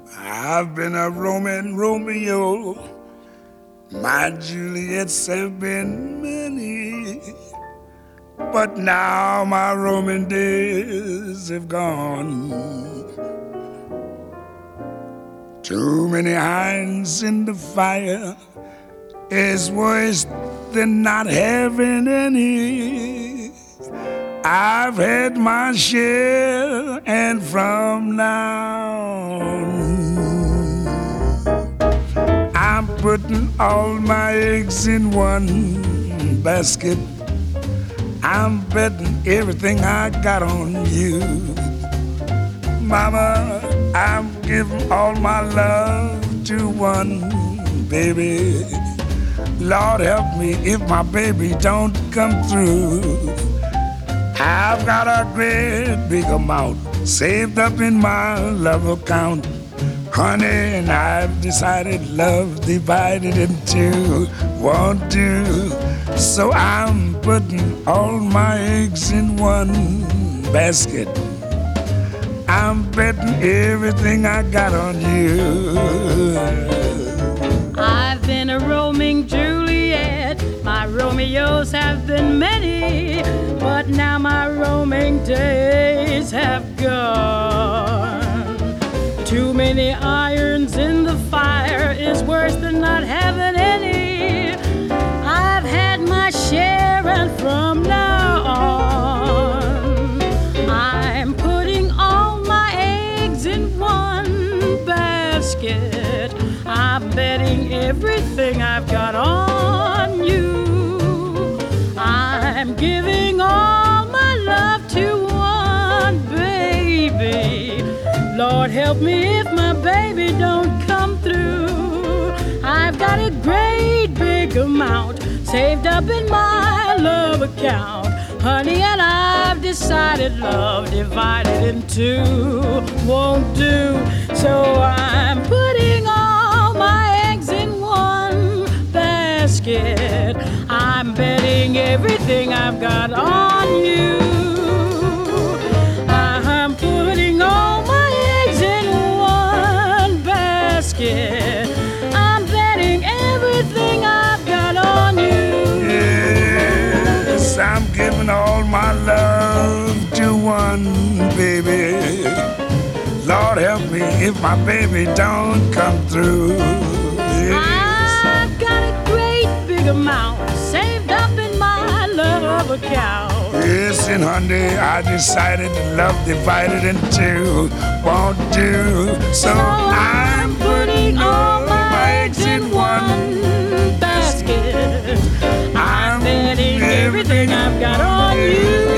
I've been a Roman Romeo, my Juliets have been many, but now my Roman days have gone. Too many irons in the fire is worse than not having any. I've had my share, and from now on, I'm putting all my eggs in one basket. I'm betting everything I got on you. Mama, I'm giving all my love to one baby. Lord help me if my baby don't come through. I've got a great big amount saved up in my love account. Honey, and I've decided love divided in two won't do. So I'm putting all my eggs in one basket. I'm betting everything I got on you. I've been a roaming Juliet, my Romeos have been many, but now my roaming days have gone. Too many irons in the fire is worse than not having any. I've had my share, and from now on, I'm putting all my eggs in one basket. I'm betting everything I've got on you. I'm giving all my love to one baby. Lord help me if my baby don't come through. I've got a great big amount saved up in my love account. Honey, and I've decided love divided in two won't do. So I'm putting all my eggs in one basket. I'm betting everything I've got on you. I'm putting all my eggs in one basket. I'm betting everything I've got on you. Yes, I'm giving all my love to one baby. Lord help me if my baby don't come through. Yes. I've got a great big amount saved up in my love account. Yes, and honey, I decided love divided in two won't do. So I'm putting all my eggs in one basket. I'm I'm betting everything I've got on you.